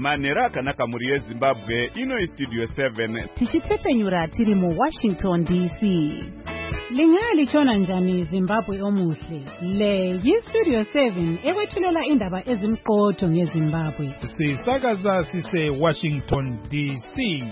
Manhero akanaka muri yeZimbabwe ino Studio 7 tichitsepenyura tiri mu Washington DC. Lingalitshona njani Zimbabwe omuhle? Le yi-Studio 7 ekwethulela indaba ezimqotho ngeZimbabwe. Sisakaza sise Washington DC.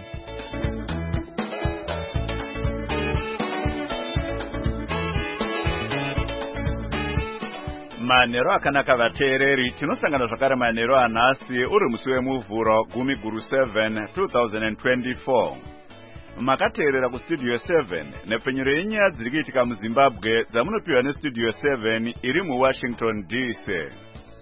Manhero akanaka vateereri, tinosangana zvakare manhero anhasi uri musi wemuvhuro 10/7 2024. Makateerera kuStudio 7 nepfenyuro yenyaya dziri kuitika muZimbabwe dzamunopiwa neStudio 7 iri muWashington DC.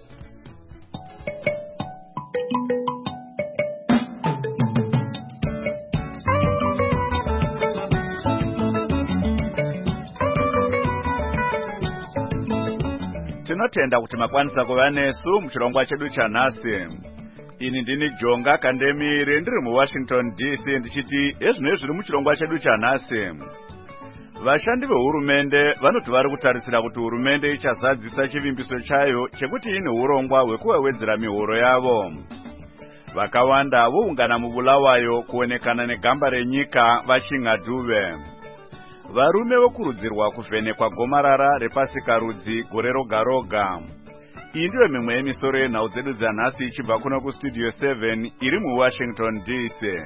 Tinotenda kuti makwanisa kuva nesu muchirongwa chedu chanhasi. Ini ndini Jonga Kandemire ndiri muWashington DC ndichiti ezvino zviri muchirongwa chedu chanhasi. Vashandi vehurumende vanoti vari kutarisira kuti hurumende ichazadzisa chivimbiso chayo chekuti ine urongwa hwekuwedzera mihoro yavo. Vakawanda voungana muBulawayo kuonekana negamba renyika vachingadhuve. Varume vokurudzirwa kuvhenekwa gomarara repasikarudzi gore roga roga. Iyi ndiyo mimwe yemisoro yenhau dzedu dzanhasi ichibva kuno kuStudio 7 iri muWashington DC.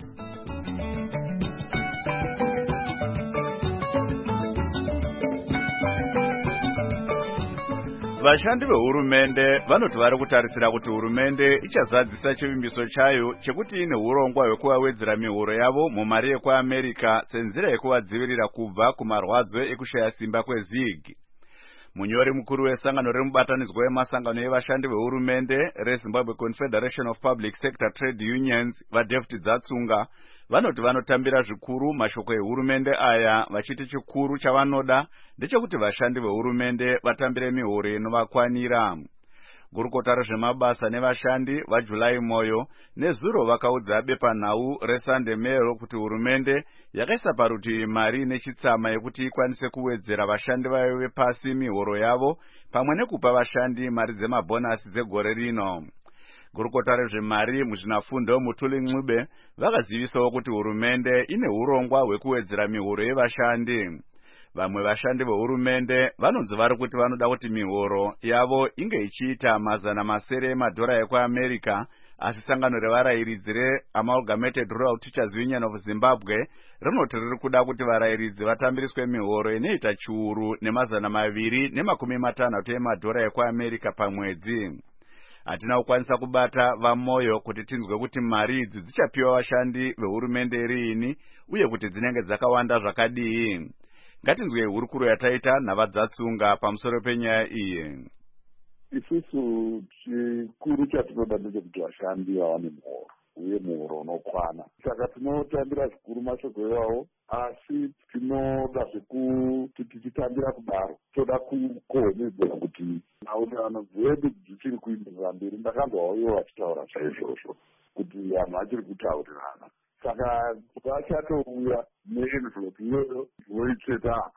Vashandi vehurumende vanoti vari kutarisira kuti hurumende ichazadzisa chivimbiso chayo chekuti ine urongwa hwekuwedzera mihoro yavo mumari yekuAmerica senzira yekuvadzivirira kubva kumarwadzo ekushaya simba kweZIG. Munyori mukuru wesangano remubatanidzwa wemasangano evashandi vehurumende reZimbabwe Confederation of Public Sector Trade Unions vaDavid Dzatsunga vanoti vanotambira zvikuru mashoko ehurumende aya vachiti chikuru chavanoda ndechekuti vashandi vehurumende vatambire mihoro inovakwanira. Gurukota rezvemabasa nevashandi vaJulai Moyo nezuro vakaudza bepanhau reSunday Mail kuti hurumende yakaisa parutivi mari nechitsama yekuti ikwanise kuwedzera vashandi vayo vepasi mihoro yavo pamwe nekupa vashandi mari dzemabhonasi dzegore rino. Gurukota rezvemari muzvinafundo Mutuli Ncube vakazivisawo kuti hurumende ine urongwa hwekuwedzera mihoro yevashandi. Vamwe vashandi vehurumende vanonzi vari kuti vanoda kuti mihoro yavo inge ichiita $700 emadhora ekuAmerica, asi sangano revarayiridzi reAmalgamated Rural Teachers Union of Zimbabwe rinoti riri kuda kuti varayiridzi vatambiriswe mihoro inoita chiuru $250 emadhora ekuAmerica pamwedzi. Hatina kukwanisa kubata vaMoyo kuti tinzwe kuti mari idzi dzichapiwa vashandi vehurumende riini uye kuti dzinenge dzakawanda zvakadii. Ngatinzwe hurukuro yataita navaDzatsunga pamusoro penyaya iyi. Isusu chikuru chatinoda ndechekuti vashandi vawane muhoro uye muhoro unokwana. Saka tinotambira zvikuru mashoko iwawo, asi tinodazve kuti tichitambira kudaro toda kukohomedzera kuti mautano dzedu dzichiri kuenderera mberi. Ndakanzwawo ivo vachitaura chaizvozvo kuti vanhu vachiri kutaurirana. Saka vachatouya neenvelope iyoyo voitsveta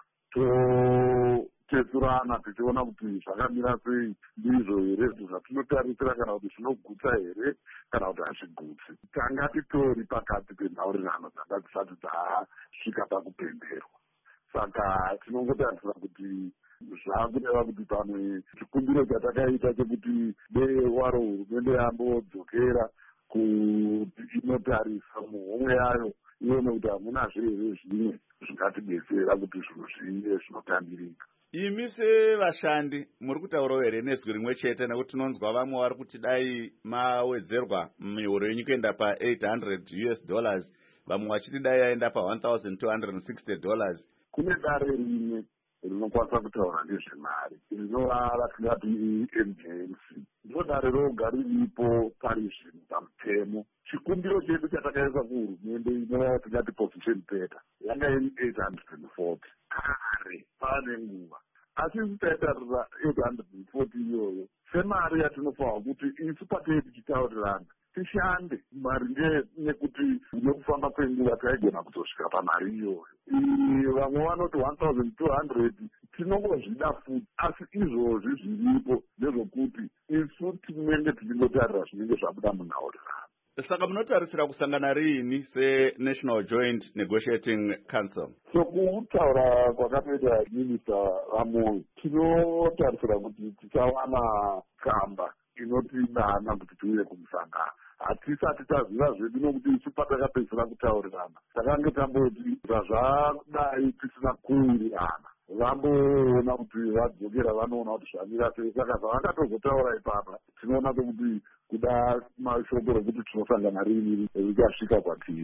totesurana tichiona kuti zvakamira sei, ndizvo here zvatinotarisira kana kuti zvinogutsa here kana kuti hazvigutsi. Tanga titori pakati penhaurirano dzanga dzisati dzasvika pakupemberwa. Saka tinongotarisira kuti zvakureva kuti pamwe chikumbiro chatakaita chekuti dei waro hurumende yambodzokera kuti inotarisa muhomwe yayo ione kuti hamuna zvirwere zvimwe zvingatidetsera kuti zvinhu zvive zvinotambirika. Imi sevashandi muri kutaurawo here nezwi rimwe chete, nekuti tinonzwa vamwe vari kuti dai mawedzerwa mihoro yenyu kuenda pa$800, vamwe vachiti dai yaenda pa$1,260. Kune dare rimwe rinokwanisa kutaura nezvemari rinova ratingati emergency. Ndiro dare roga riripo pari zvino pamutemo. Chikumbiro chedu chatakaisa kuhurumende inova tingati position paper yanga iri $840 kare pane nguva, asi isu taitarira $840 iyoyo semari yatinofanwa kuti isu patei tichitaurirana tishande maringe nekuti nekufamba kwenguva taigona kuzosvika pamari iyoyo. Vamwe vanoti 1,200 tinongozvida futi, asi izvozvi zviripo nezvokuti isu tinenge tichingotarira zvinenge zvabuda munhaurirano. Saka munotarisira kusangana riini seNational Joint Negotiating Council? Sokutaura kwakatoita minista vaMoi, tinotarisira kuti tichawana tsamba inotidana kuti tiuye kumusangano. Hatisati taziva zvedu nokuti isu patakapedzisira kutaurirana takange tamboti zvazvadai tisina kuwirirana, vamboona kuti vadzokera vanoona kuti zvamira sei. Saka zvavakatozotaura ipapa tinoona kuti kuda mashoko rekuti tinosangana rini richasvika kwatiri.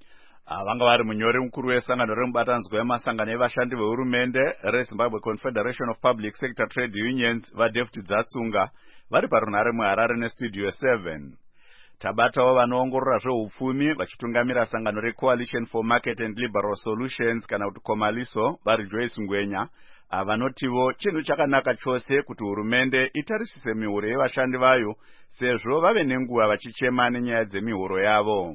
Vanga vari munyori mukuru wesangano remubatanzwa wemasangano evashandi vehurumende reZimbabwe Confederation of Public Sector Trade Unions vaDavid Dzatsunga vari parunhare muHarare neStudio 7. Tabatawo vanoongorora zveupfumi vachitungamira sangano reCoalition for Market and Liberal Solutions kana kuti Komaliso vari Joyce Ngwenya vanotivo chinhu chakanaka chose kuti hurumende itarisise mihuro yevashandi vayo sezvo vave nenguva vachichema nenyaya dzemihuro yavo.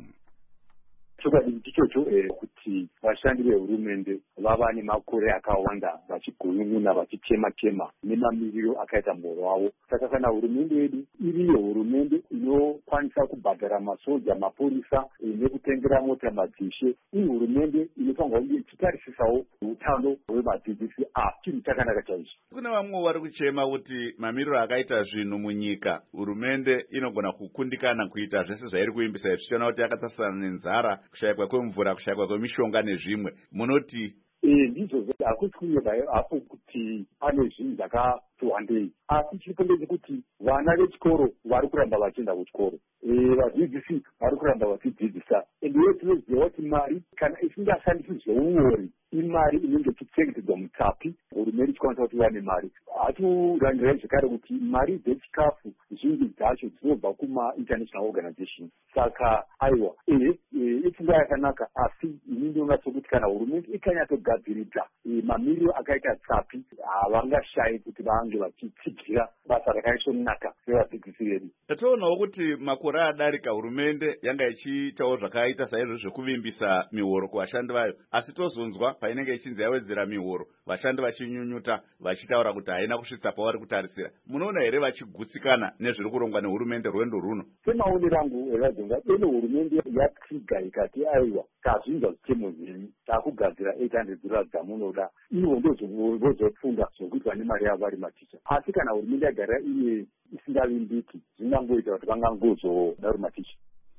Chokwadi ndichocho kuti vashandi vehurumende vava nemakore akawanda vachigunun'una vachichema nemamiriro akaita muhuro wavo. Saka kana hurumende yedu iriyo hurumende inokwanisa kubhadhara masoja, mapurisa nekutengera mota madzishe, iyi hurumende inofanirwa kunge ichitarisisawo utano hwevadzidzisi. Chinhu chakanaka chaizvo. Kuna vamwe vari kuchema kuti mamiriro akaita zvinhu munyika hurumende inogona kukundikana kuita zvese zvairi kuimbisa zvichiona kuti yakatasana nenzara, kushayikwa kwemvura, kushayikwa kwemishonga nezvimwe. Munoti ndizvo hakusi kunyeba hapo kuti pane zvinhu zvakati wandei, asi chiripo ndechekuti vana vechikoro vari kuramba vachienda kuchikoro, vadzidzisi vari kuramba vachidzidzisa, ende tinoziva kuti mari kana isingashandisi zveuori imari inenge ichichengetedzwa mutsapi, hurumende ichikwanisa kuti vane mari. Hatirangirai zvekare kuti mari dzechikafu zhinji dzacho dzinobva kuma-international organization. Saka aiwa ipfungwa yakanaka, asi ini ndinoona sokuti kana hurumende ikanyatsogadziridza mamiriro akaita tsapi havangashayi kuti vange vachitsigira basa rakaisvonaka revadzidzisi vedu. Totoonawo kuti makore adarika hurumende yanga ichiitawo zvakaita saizvo zvekuvimbisa mihoro kuvashandi vayo, asi tozonzwa painenge ichinzi yawedzera mihoro vashandi vachinyunyuta vachitaura kuti haina kusvitsa pavari kutarisira. Munoona here vachigutsikana nezviri kurongwa nehurumende rwendo runo? Semaonero angu evadzonga ene hurumende yatsiga ikati aiwa kazvinza zvitemo zvenyu takugadzira 800 dollars dzamunoda, ivo ndozopfunda zvokuitwa nemari yavo vari maticha. Asi kana hurumende yagara iye isingavimbiki zvingangoita kuti vangangozoda vari maticha.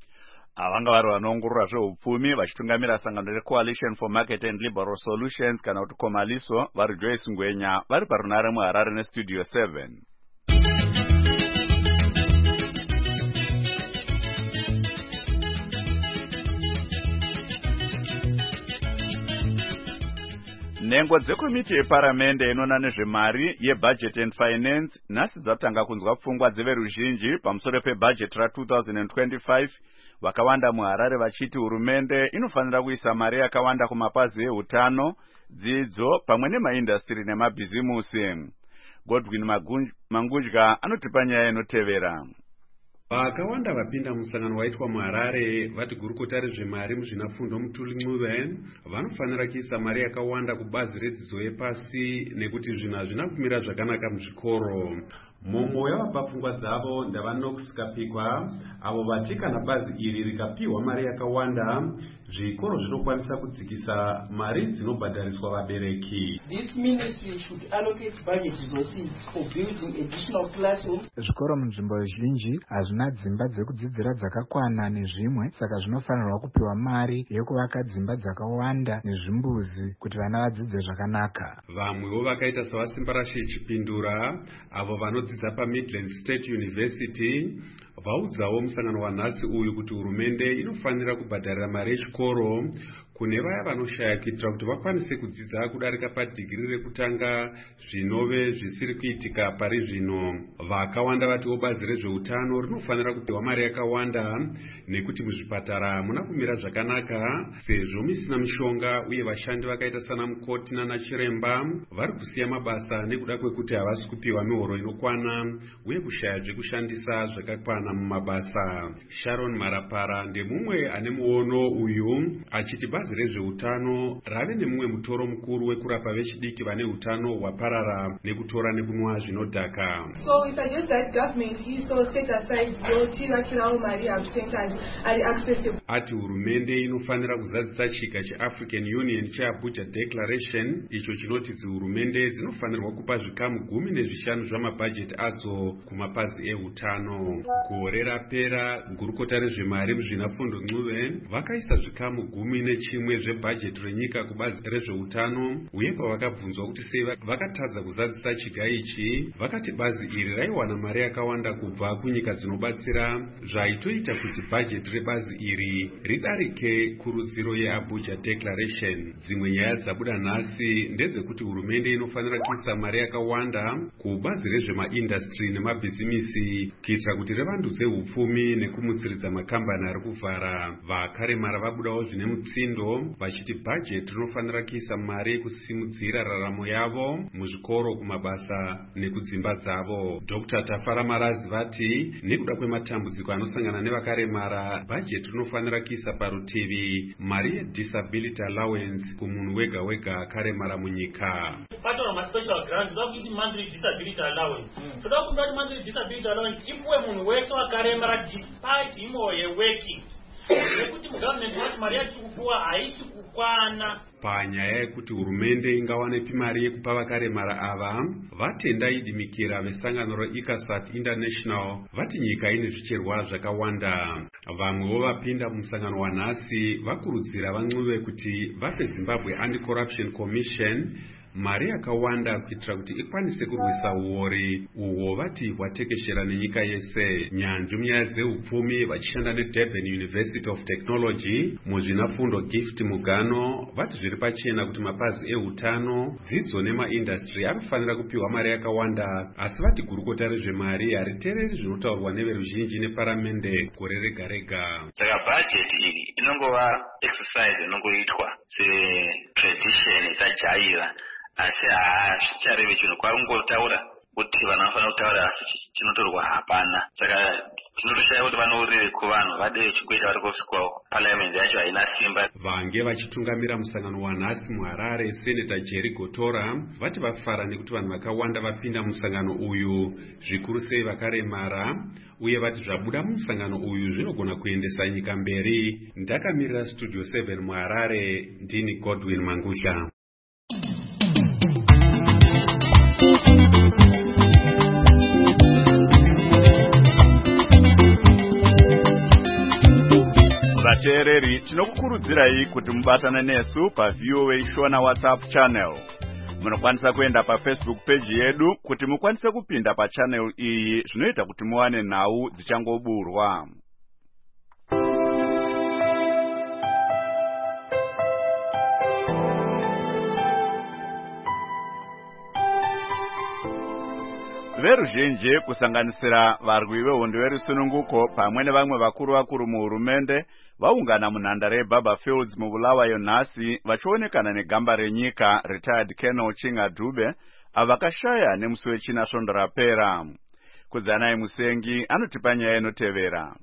Vanga vari vanoongorora zveupfumi vachitungamira sangano reCoalition for Market and Liberal Solutions kana kuti Komaliso vari Joyce Ngwenya vari parunhare muHarare neStudio 7. Nhengo dzekomiti yeparamende inoona nezvemari yeBudget and Finance nhasi dzatanga kunzwa pfungwa dzeveruzhinji pamusoro pebudget ra2025, vakawanda muHarare vachiti hurumende inofanira kuisa mari yakawanda kumapazi eutano, dzidzo pamwe nemaindastri nemabhizimusi. Godwin Mangudya anotipa nyaya inotevera. Vakawanda vapinda musangano waitwa muHarare vati gurukota rezvemari muzvinafundo Mutuli vanofanira kuisa mari yakawanda kubazi redzidzo yepasi nekuti zvinhu hazvina kumira zvakanaka muzvikoro. Mumwe wavapa pfungwa dzavo ndavaNox Kapikwa, avo vati kana bazi iri rikapiwa mari yakawanda zvikoro zvinokwanisa kudzikisa mari dzinobhadhariswa vabereki. This ministry should allocate budget resources for building additional classrooms. Zvikoro munzvimbo zhinji hazvina dzimba dzekudzidzira dzakakwana nezvimwe, saka zvinofanirwa kupiwa mari yekuvaka dzimba dzakawanda nezvimbuzi kuti vana vadzidze zvakanaka. Vamwewo vakaita savasimba rashe chipindura, avo vanodzidza paMidland State University, vaudzawo musangano wanhasi uyu kuti hurumende inofanira kubhadharira mari yechikoro kune vaya vanoshaya kuitira kuti vakwanise kudzidza kudarika padhigiri rekutanga zvinove zvisiri kuitika pari zvino. Vakawanda vatiwo bazi rezveutano rinofanira kupiwa mari yakawanda nekuti muzvipatara muna kumira zvakanaka sezvo misina mishonga uye vashandi vakaita sana mukoti nanachiremba vari kusiya mabasa nekuda kwekuti havasi kupiwa mihoro inokwana uye kushaya zvekushandisa zvakakwana mumabasa. Sharon Marapara ndemumwe ane muono uyu achiti bazi rezveutano rave nemumwe mutoro mukuru wekurapa vechidiki vane utano hwaparara nekutora nekunwa zvinodhaka. So we suggest that government also set aside your mari absent and accessible. Ati hurumende inofanira kuzadzisa chika cheAfrican Union cheAbuja Declaration icho chinoti hurumende dzinofanirwa kupa zvikamu 15 zvamabhajeti adzo kumapazi eutano. Gore rapera gurukota rezvemari muzvinafundo Ncube vakaisa zvikamu 11 zvebhajeti renyika kubazi rezveutano, uye pavakabvunzwa kuti sei vakatadza kuzadzisa chika ichi, vakati bazi iri raiwana mari yakawanda kubva kunyika dzinobatsira, zvaitoita kuti bhajeti rebazi iri ridarike kurudziro yeAbuja Declaration. Dzimwe nyaya dzabuda nhasi ndedzekuti hurumende inofanira kuisa mari yakawanda kubazi rezvemaindastri nemabhizimisi kuitira kuti revandudze hupfumi nekumutsiridza makambani ari kuvhara. Vakaremara vabudawo zvine mutsindo vachiti bhajeti rinofanira kuisa mari kusimudzira raramo yavo muzvikoro, kumabasa nekudzimba dzavo. Dr. Tafara Marazi vati nekuda kwematambudziko anosangana nevakaremara, bhajeti rinofanira kuisa parutivi mari yedisability allowance kumunhu wega wega akaremara munyika. Special grant that monthly disability allowance. So that monthly disability allowance if we munhu wese wakaremara despite him or working. Nekuti government wati mari yacho kupuwa haisi kukwana. Panyaya yekuti hurumende ingawane mari yekupa vakaremara ava, vatenda idimikira vesangano reICASAT International vati nyika ine zvicherwa zvakawanda. Vamwewo vapinda musangano wanhasi vakurudzira vaNcube kuti vape Zimbabwe Anti-Corruption Commission mari yakawanda kuitira kuti ikwanise kurwisa uori uhwo vati hwatekeshera nenyika yese. Nyanzvi munyaya dzehupfumi vachishanda neDurban University of Technology muzvinafundo Gift Mugano vati zviri pachena kuti mapazi eutano, dzidzo nemaindastri anofanira kupiwa mari yakawanda, asi vati gurukota rezvemari hariteereri zvinotaurwa neveruzhinji neparamende gore rega rega. Saka bhajeti iyi inongova exercise inongoitwa setradition itajaira, asi zvicharevi chinhu kwakungotaura kuti vanhu vanofanira kutaura asi chinotorwa hapana. Saka tinotoshaya kuti vanourire kuvanhu vade chikuita vari kusikwa parliament yacho haina simba. Vange vachitungamira musangano wanhasi muHarare, Senator Jerry Gotora vati vafara nekuti vanhu vakawanda vapinda musangano uyu, zvikuru sei vakaremara, uye vati zvabuda musangano uyu zvinogona kuendesa nyika mberi. Ndakamirira Studio 7 muHarare, ndini Godwin Mangusha. Vateereri, tinokukurudzirai kuti mubatane nesu paVOA Shona WhatsApp channel. Munokwanisa kuenda paFacebook page yedu kuti mukwanise kupinda pachannel iyi, zvinoita kuti muwane nhau dzichangoburwa. Veruzhinji kusanganisira varwi vehondo yerusununguko pamwe nevamwe vakuru muhurumende vaungana munhandare yeBaba Fields muBulawayo nhasi vachionekana negamba renyika retired Colonel Chinga Dube avakashaya nemusi wechina svondo rapera. Kudzanai Musengi anotipa nyaya inotevera.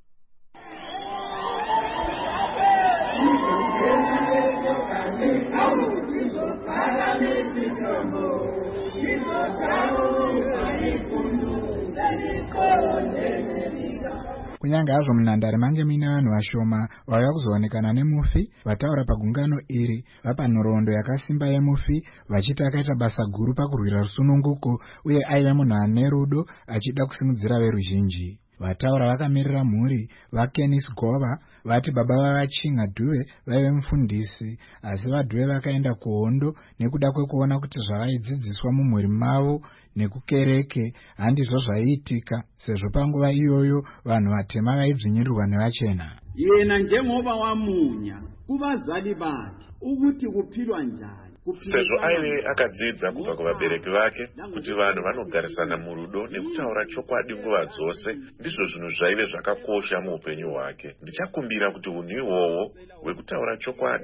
Kunyange hazvo munhandare mange muine vanhu vashoma vauya kuzoonekana nemufi, vataura pagungano iri vapa nhoroondo yakasimba yemufi vachiti akaita basa guru pakurwira rusununguko uye aive munhu ane rudo achida kusimudzira veruzhinji. Vataura vakamirira mhuri vaKenis Gova vati baba vavachinga Dube vaive mufundisi, asi vaDube vakaenda kuhondo nekuda kwekuona kuti zvavaidzidziswa mumhuri mavo nekukereke handizvo zvaiitika, sezvo panguva iyoyo vanhu vatema vaidzvinyirirwa nevachena. Yena njengoba wamunya kuvazali vake ukuthi kuphilwa njani, sezvo aive akadzidza kubva kuvabereki vake kuti vanhu vanogarisana murudo nekutaura chokwadi nguva dzose, ndizvo zvinhu zvaive zvakakosha muupenyu hwake. Ndichakumbira kuti unhu ihwohwo hwekutaura chokwadi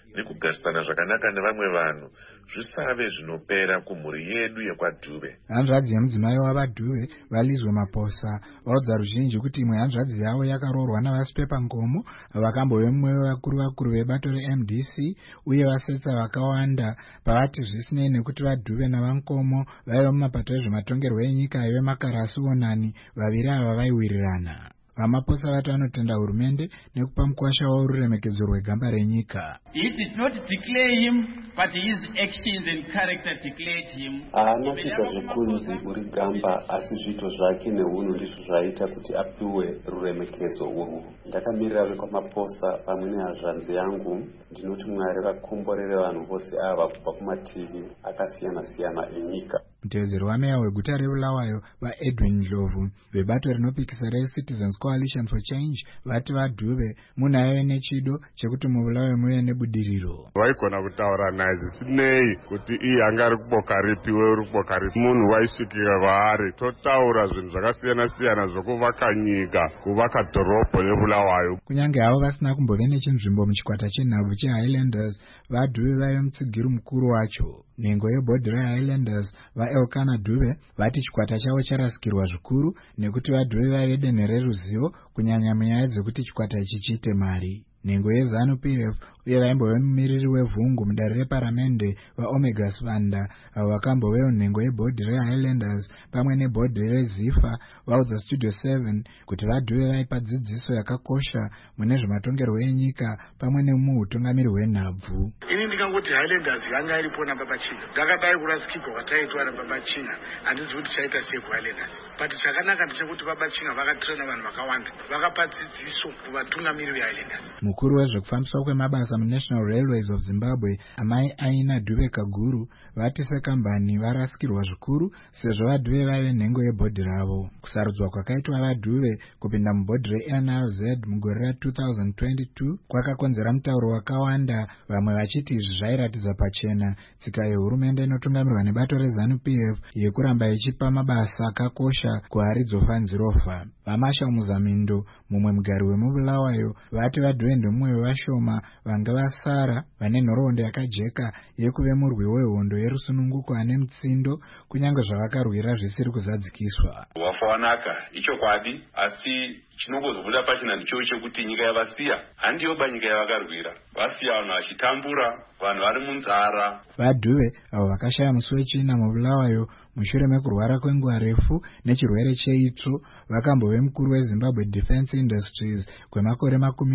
nekugarisana zvakanaka nevamwe vanhu zvisave zvinopera kumhuri yedu yekwaDhube. Hanzvadzi yemudzimai wavaDhube vaLizwe Maposa vaudza ruzhinji kuti imwe hanzvadzi yavo yakaroorwa navasipepangomo vakambove mumwe wevakuru vebato reMDC uye vasetsa vakawanda pavati zvisinei nekuti vaDhube navankomo vaiva mumapato ezvematongerwo enyika aive makarasi onani, vaviri ava vaiwirirana. Vamaposa vati vanotenda hurumende nekupa mukwasha waururemekedzo rwegamba renyika. He did not declare him, but his actions and character declared him. Haana kuita zvekunzi uri gamba, asi zviito zvake neunhu ndizvo zvaita kuti apiwe ruremekedzo urwu. Ndakamirira vekwamaposa pamwe nehazvanzi yangu, ndinoti Mwari vakomborere vanhu vose ava kubva kumativi akasiyana-siyana enyika. Mutevedzeri wameya weguta reBulawayo vaEdwin Ndlovu vebato rinopikisa reCitizens Coalition for Change vati vaDhube munhu aive nechido chekuti muBulawayo muve nebudiriro. Waigona kutaura naye zvisinei kuti iye anga ari kuboka ripi wewe uri kuboka ripi. Munhu waisvikira vaari totaura zvinhu zvakasiyana-siyana zvokuvaka nyika, kuvaka dhorobha reBulawayo. Kunyange havo vasina kumbove nechinzvimbo muchikwata chenhabvu cheHighlanders, vaDhube vaive mutsigiri mukuru wacho. Nhengo yebhodhi reHighlanders vaElkanah Dube vati chikwata chavo charasikirwa zvikuru nekuti vaDhube vaive denhe reruzivo kunyanya munyaya dzekuti chikwata ichi chiite mari. Nhengo yeZANU-PF uye vaimbove mumiriri wevhungu mudare reparamende vaOmega Sibanda avo vakambovewo nhengo yebhodhi reHighlanders pamwe nebhodhi reZIFA vaudza Studio 7 kuti vaDhube vaipa dzidziso yakakosha mune zvematongerwo enyika pamwe nemuutungamiri hwenhabvu. Ini ndikangoti Highlanders yanga iripo napapachina, ndakadai kurasikirwa kwataitwa napapachina, handisi kuti chaita sei kuHighlanders, but chakanaka ndechekuti papachina vakatrena vanhu vakawanda, vakapa dzidziso kuvatungamiri veHighlanders. Mukuru wezvekufambiswa kwemabasa muNational Railways of Zimbabwe amai Aina Dube Kaguru vati sekambani varasikirwa zvikuru sezvo vaDhube vaive nhengo yebhodhi ravo. Kusarudzwa kwakaitwa vaDhube kupinda mubhodhi reNRZ mugore ra2022 kwakakonzera mutauro wakawanda, vamwe vachiti izvi zvairatidza pachena tsika yehurumende inotungamirwa nebato reZANU-PF yekuramba ichipa mabasa akakosha kuhari dzofa nzirofa. Vamasha Muzamindo mumwe mugari wemuBulawayo vati vaDhube ndomumwe wevashoma vanga vasara vane nhoroondo yakajeka yekuve murwi wehondo yerusununguko ane mutsindo kunyange zvavakarwira zvisiri kuzadzikiswa. Wafa wanaka ichokwadi, asi chinongozobuda pachina ndicho chekuti nyika yavasiya handiyoba nyika yavakarwira, vasiya vanhu vachitambura, vanhu vari munzara. vaDhube avo vakashaya musi wechina muBulawayo mushure mekurwara kwenguva refu nechirwere cheitsvo vakambove mukuru weZimbabwe Defence Industries kwemakore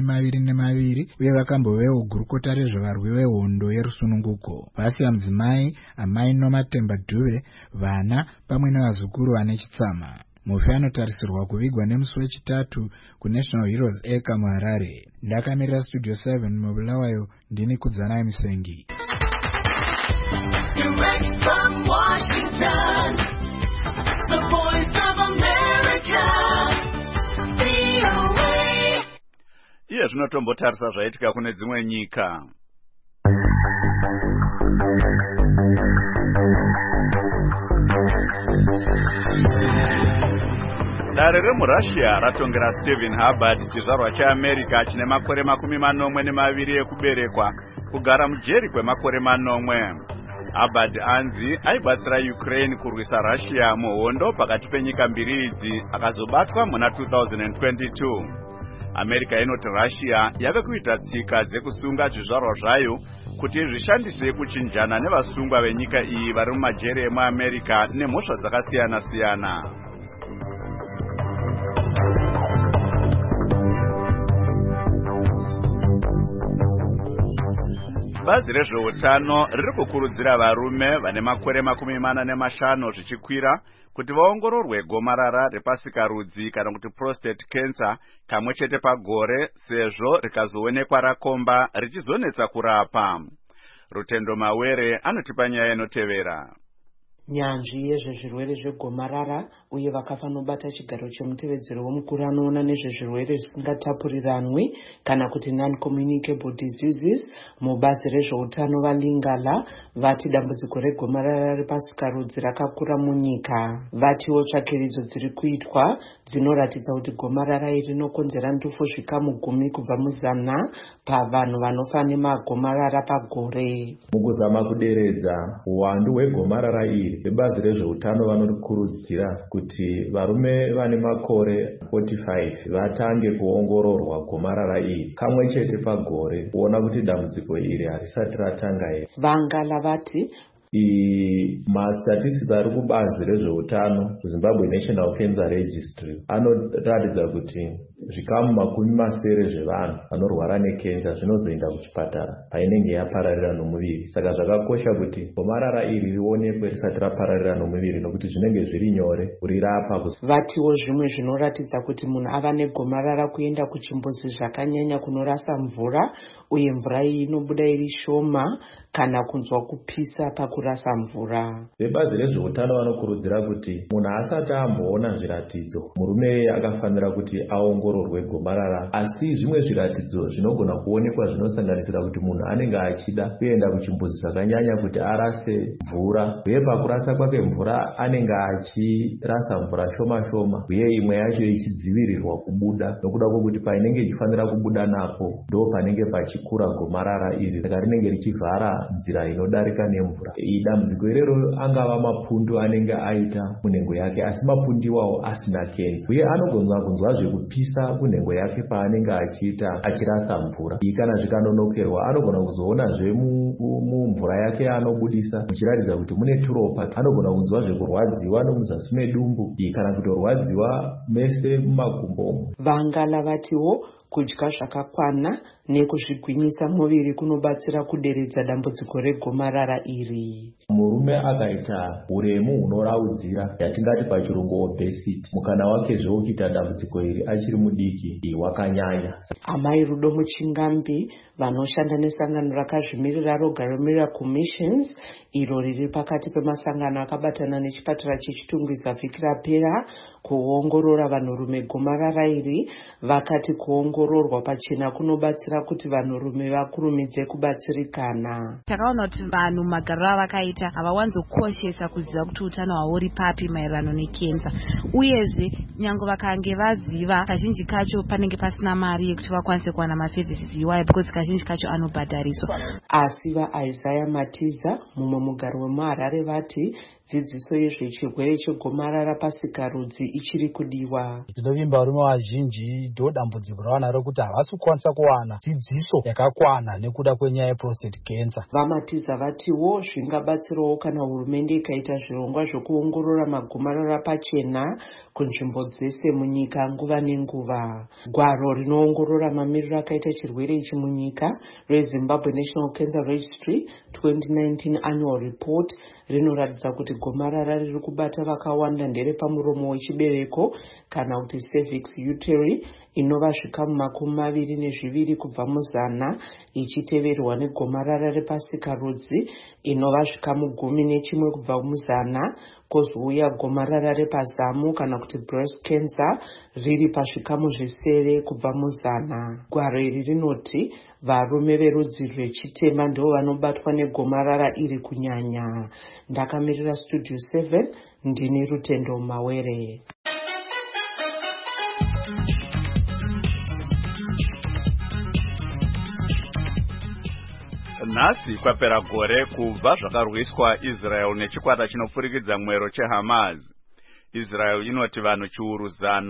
22 uye vakambovewo gurukota rezvevarwi vehondo yerusununguko. Vasiya mudzimai amai Nomatemba Dube, vana pamwe nevazukuru vane chitsama. Mufi anotarisirwa kuvigwa nemusi wechitatu kuNational Heroes Acre muHarare. Ndakamirira Studio 7 muBulawayo, ndini Kudzanai Musengi. Direct from Washington, the Voice of America, VOA. Iye zvinotombotarisa zvaitika kune dzimwe nyika. Dare remuRussia ratongera Stephen Hubbard, chizvarwa cheAmerica chine makore 42 ekuberekwa, kugara mujeri kwemakore 4. Hubbard anzi aibatsira Ukraine kurwisa Russia muhondo pakati penyika mbiri idzi, akazobatwa muna 2022. America inoti Russia yave kuita tsika dzekusunga zvizvarwa zvayo kuti zvishandise kuchinjana nevasungwa venyika iyi vari mumajeri emuAmerica nemhosva dzakasiyana-siyana. Bazi rezveutano riri kukurudzira varume vane makore 45 zvichikwira kuti vaongororwe gomarara repasikarudzi kana kuti prostate cancer kamwe chete pagore, sezvo rikazoonekwa rakomba richizonetsa kurapa. Rutendo Mawere anotipa nyaya inotevera. nyanzvi yezvezvirwere zvegomarara uye vakafanira kubata chigaro chemutevedzero womukuru anoona nezvezvirwere zvisingatapuriranwi kana kuti non-communicable diseases mubazi rezveutano vaLingala vati dambudziko regomarara repasikarudzi rakakura munyika. Vatiwo tsvakiridzo dziri kuitwa dzinoratidza kuti gomarara iri rinokonzera ndufo zvikamu 10 kubva muzana pavanhu vanofa nemagomarara pagore. Mukuzama kuderedza uwandu hwegomarara iri, vebazi rezveutano vanokurudzira kuti varume vane makore 45 vatange kuongororwa gomarara iri kamwe chete pagore kuona kuti dambudziko iri harisati ratanga here. Vangala vati mastatistics ari kubazi rezveutano Zimbabwe National Cancer Registry anoratidza kuti zvikamu 70 zvevanhu vanorwara nekenza zvinozoenda kuchipatara painenge yapararira nomuviri. Saka zvakakosha kuti gomarara iri rionekwe risati rapararira nomuviri nokuti zvinenge zviri nyore kurirapa. Vatiwo zvimwe zvinoratidza kuti munhu ava negomarara kuenda kuchimbuzi zvakanyanya kunorasa mvura uye mvura iyi inobuda iri shoma kana kunzwa kupisa pakurasa mvura. Vebazi rezveutano vanokurudzira kuti munhu asati amboona zviratidzo murume akafanira kuti aongororwe gomarara, asi zvimwe zviratidzo zvinogona kuonekwa zvinosanganisira kuti munhu anenge achida kuenda kuchimbuzi zvakanyanya kuti arase mvura uye pakurasa kwake mvura anenge achirasa mvura shoma shoma uye imwe yacho ichidzivirirwa kubuda nokuda kwokuti painenge ichifanira kubuda napo ndo panenge pachikura gomarara iri, saka rinenge richivhara nzira inodarika nemvura. Dambudziko irero angava mapundu anenge aita munhengo yake asi mapundu iwawo asina kenza uye anogona kunzwa zvekupisa kunhengo yake paanenge achirasa mvura. Kana zvikanonokerwa anogona kuzoonazve mumvura yake anobudisa muchiratidza kuti mune turopa. Anogona kunzwa zvekurwadziwa nomuzasi medumbu kana kutorwadziwa mese mumakumbo. Vangala vatiwo kudya zvakakwana nekuzvigwinyisa muviri kunobatsira kuderedza dambudziko regomarara iri. Murume akaita uremu hunoraudzira yatingati pachirungu obesity, mukana wake zvokuita dambudziko iri achiri mudiki wakanyanya. Amai Rudo Muchingambi vanoshanda nesangano rakazvimirira Rogare Miracle Missions iro riri pakati pemasangano akabatana nechipatara chechitungwiza vhiki rapera kuongorora vanhurume gomarara iri vakati kuongororwa pachena kunobatsira kuti vanhurume vakurumidze kubatsirikana. Takaona kuti vanhu magariro avakaita havawanzokoshesa kuziva kuti utano hwavo uri papi maererano nekenza, uyezve nyange vakange vaziva kazhinji kacho panenge pasina mari yekuti vakwanise kuwana masevhisi iwayo because kazhinji kacho anobhadhariswa. Asi vaIsaiah Matiza mumwe mugari wemuHarare vati dzidziso yezvechirwere chegomarara pasikarudzi ichiri kudiwa. Tinovimba varume vazhinji ndo dambudziko ravanaro kuti havasi kukwanisa kuwana dzidziso yakakwana nekuda kwenyaya yeprostate cancer. Vamatiza vatiwo zvingabatsirawo kana hurumende ikaita zvirongwa zvokuongorora magomarara pachena kunzvimbo dzese munyika nguva nenguva. Gwaro rinoongorora mamiriro akaita chirwere ichi munyika reZimbabwe National Cancer Registry 2019 Annual Report rinoratidza kuti gomarara riri kubata vakawanda ndere pamuromo wechibereko kana kuti cervix uteri inova zvikamu 22 kubva muzana, ichiteverwa negomarara repasikarudzi inova zvikamu 11 kubva muzana, kozouya gomarara repazamu kana kuti breast cancer riri pazvikamu 7 kubva muzana. Gwaro iri rinoti varume verudzi rwechitema ndo vanobatwa negomarara iri kunyanya. Ndakamirira Studio 7 ndini Rutendo Mawere. Nhasi kwapera gore kubva zvakarwiswa Israel nechikwata chinopfurikidza mwero cheHamas. Israel inoti vanhu chiuru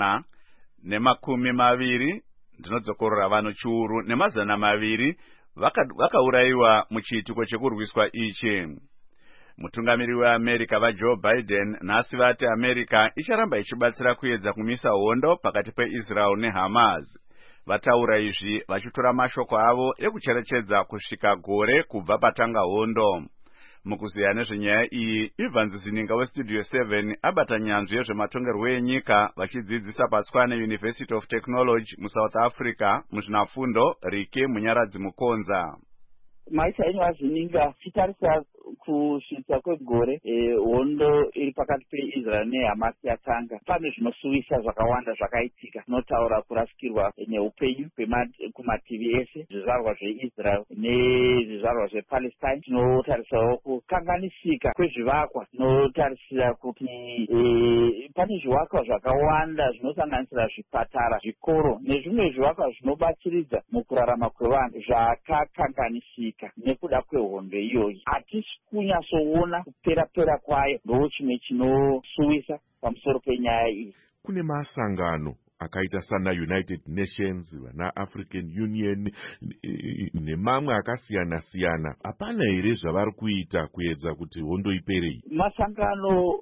120 ndinodzokorora vanhu chiuru nemazana 200 vakaurayiwa muchiitiko chekurwiswa ichi. Mutungamiri weAmerica vaJoe Biden nhasi vati America icharamba ichibatsira kuedza kumisa hondo pakati peIsrael neHamas. Vataura izvi vachitora mashoko avo ekucherechedza kusvika gore kubva patanga hondo. Mukuziya nezvenyaya iyi, Ivan Zininga weStudio 7 abata nyanzvi yezvematongerwo enyika vachidzidzisa paTshwane University of Technology muSouth Africa muzvinafundo Rike Munyaradzi Mukonza. Maisha enyu Zininga titarisa kusvitsa kwegore hondo iri pakati peIsrael neHamas yatanga, pane zvinosuvisa zvakawanda zvakaitika. Tinotaura kurasikirwa neupenyu kumativi ese, zvizvarwa zveIsrael nezvizvarwa zvePalestine. Tinotarisawo kukanganisika kwezvivakwa. Tinotarisira kuti pane zvivakwa zvakawanda zvinosanganisira zvipatara, zvikoro nezvimwe zvivakwa zvinobatsiridza mukurarama kwevanhu zvakakanganisika nekuda kwehondo iyoyi. Hatisi kunyatsoona kupera kwayo, ndo chimwe chinosuvisa pamusoro penyaya iyi. Kune masangano akaita sana United Nations, vana African Union nemamwe akasiyana-siyana. Hapana here zvavari kuita kuedza kuti hondo ipere? Masangano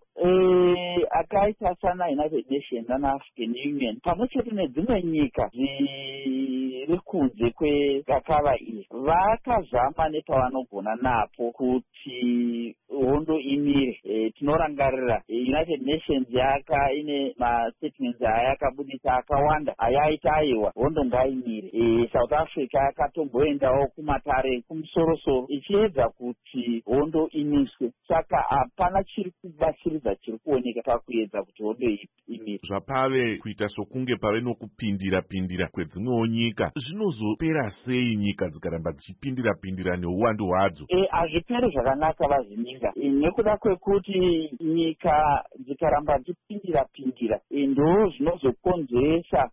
akaita sana United Nations nana African Union pamwe chete nedzimwe nyika dziri kunze kwegakava iyi vakazama nepavanogona napo kuti hondo imire. Tinorangarira United Nations ine mastatements ayakabudisa akawanda ayaita aiwa hondo ngaimire. South Africa yakatomboendawo kumatare kumusoro ichiedza kuti hondo imiswe. Saka hapana chiri kubatsiridza chiri kuoneka pakuedza kuti hondo imire. Zvapave kuita sokunge pave nokupindira kwedzimwewo nyika. Zvinozopera sei nyika dzikaramba dzichipindira neuwandu hwadzo? Hazviperi zvakanaka vazininga, nekuda kwekuti nyika dzikaramba dzichipindira ndo zvinozokonzeresa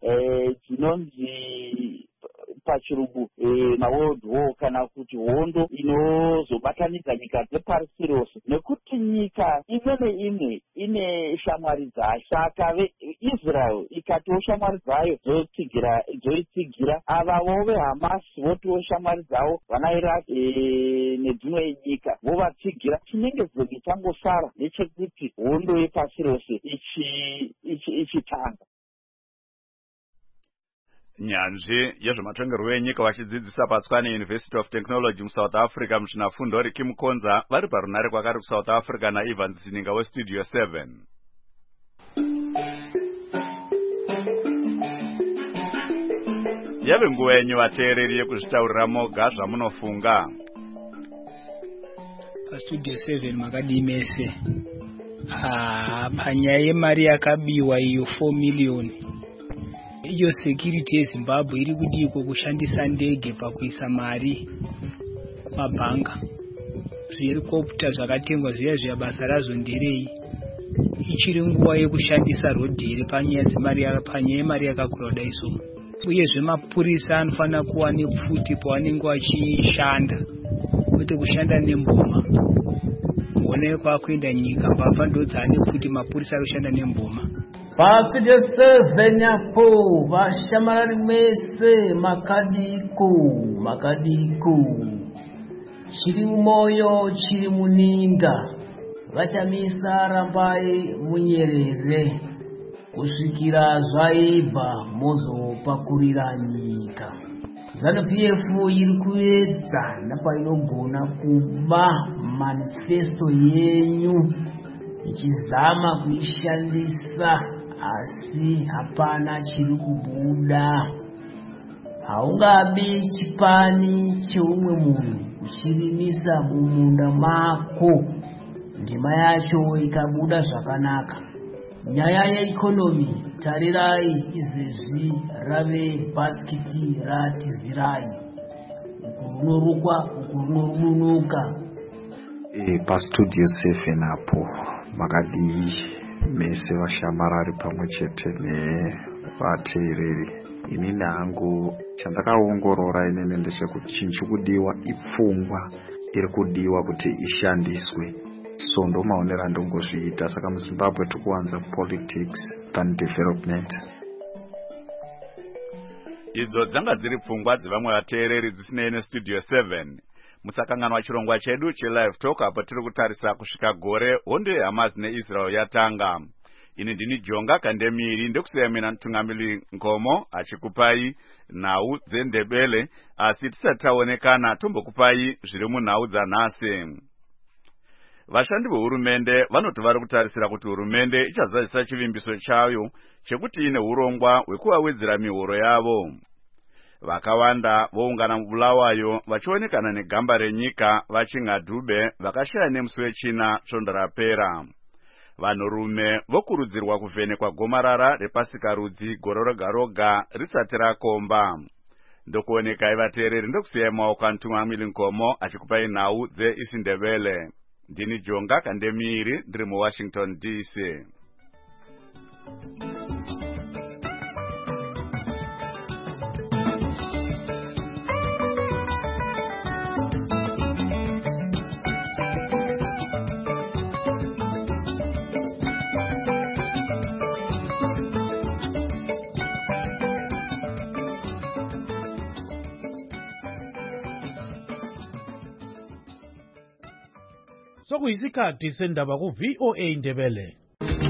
dzinonzi pachirungu maworld war, kana kuti hondo inozobatanidza nyika dzepasi rose, nekuti nyika imwe neimwe ine shamwari dzayo. Saka Israel ikatiwo shamwari dzayo dzoitsigira, avavo veHamas votiwo shamwari dzavo vana Iraq nedzimwe nyika vovatsigira. Chinenge zvinenge changosara ndechekuti hondo yepasi rose ichitanga. Nyanzvi yezvematongerwo enyika vachidzidzisa paTshwane University of Technology muSouth Africa muchinafundo Kim Konza vari parunare kwakari kuSouth Africa naEvans Sininga weStudio 7. Yave nguva yenyu vateereri yekuzvitaurira moga zvamunofunga. PaStudio 7 makadii mese. Panyaya yemari yakabiwa iyo 4 million. Iyo security yeZimbabwe iri kudiko kushandisa ndege pakuisa mari kumabhanga. Zvihelikopta zvakatengwa zviya basa razvo nderei? Ichiri nguva yekushandisa rodhi panyaya yemari yakakura kudai so. Uyezve mapurisa anofanira kuva nepfuti pavanenge vachishanda, kwete kushanda nemboma. Kuona kwakuenda nyika mbavha ndo dzaane pfuti mapurisa anoshanda nemboma. PaStudio 7 apo vashamarari mese makadiko chiri mumoyo chiri muninga vachamisa rambai munyerere kusvikira zvaibva mozopakurira nyika. ZANU-PF iri kuedza napainogona kuba manifesto yenyu ichizama kuishandisa, asi hapana chiri kubuda. Haungabi chipani cheumwe munhu kuchirimisa mumunda mako, ndima yacho ikabuda zvakanaka. Nyaya yeikonomi tarirai izvezvi rave bhasikiti ratizirai, uku runorukwa uku runorudunuka. PaStudio 7 apo makadii mese vashamarari pamwe chete nevateereri. Inini hangu chandakaongorora inene ndechekuti chinhu chikudiwa ipfungwa iri kudiwa kuti ishandiswe. So ndomaonera ndongozviita. Saka muZimbabwe tikuwanza politics than development. Idzo dzanga dziri pfungwa dzevamwe vateereri dzisinei neStudio 7. Musakanganwa chirongwa chedu cheLive Talk apo tiri kutarisa kusvika gore hondo yeHamas neIsrael yatanga. Ini ndini Jonga Kandemiri ndekusiyana mina Mtungamiri Nkomo achikupai nhau dzendebele, asi tisati taonekana tombokupai zviri munhau dzanhasi. Vashandi vehurumende vanoti vari kutarisira kuti hurumende ichazadzisa chivimbiso chayo chekuti ine urongwa hwekuvawedzera mihoro yavo. Vakawanda voungana muBulawayo vachionekana negamba renyika vachingadhube vakashaya nemusi wechina svondo rapera. Vanhurume vokurudzirwa kuvhenekwa gomarara repasikarudzi gore roga roga risati rakomba. Ndokuonekai vateereri ndokusiyai maoko aNtumwa Milinkomo achikupai nhau dzeIsiNdebele. Ndini Jonga Kandemiri ndiri muWashington DC. Sokuyisikhathi sendaba ku VOA Ndebele.